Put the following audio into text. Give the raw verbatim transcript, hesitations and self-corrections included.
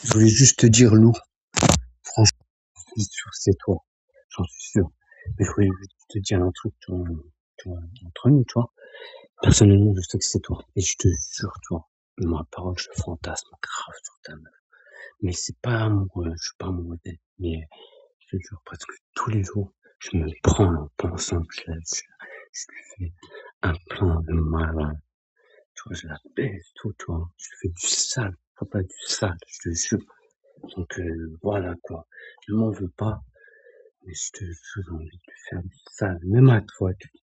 Je voulais juste te dire, Lou, franchement, je suis sûr que c'est toi. J'en suis sûr. Mais je voulais juste te dire un truc, tu vois, tu vois, entre nous, tu vois. Personnellement, je sais que c'est toi. Et je te jure, toi, de ma parole, je fantasme grave sur ta meuf. Mais c'est pas amoureux, je suis pas amoureux d'elle. Mais je te jure, presque tous les jours, je me prends en pensant que je la, je, je lui fais un plan de malade. Tu vois, je la baise, tout, tu vois. Je lui fais du sale, pas du sale, je te jure. Donc euh, voilà quoi, ne m'en veux pas, mais je te jure, j'ai envie de lui faire du sale, même à toi, tu